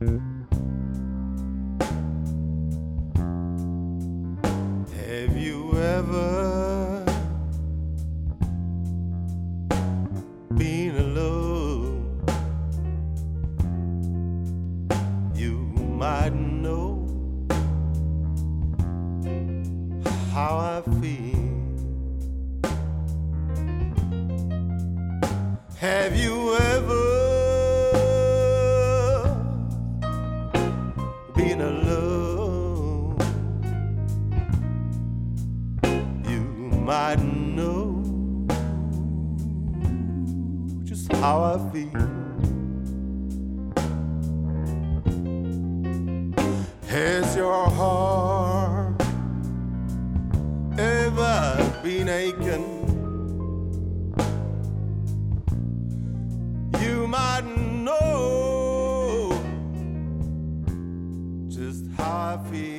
Have you ever been alone? You might know how I feel. Have you ever been alone? You might know just how I feel. Has your heart ever been aching? You might know just how I feel.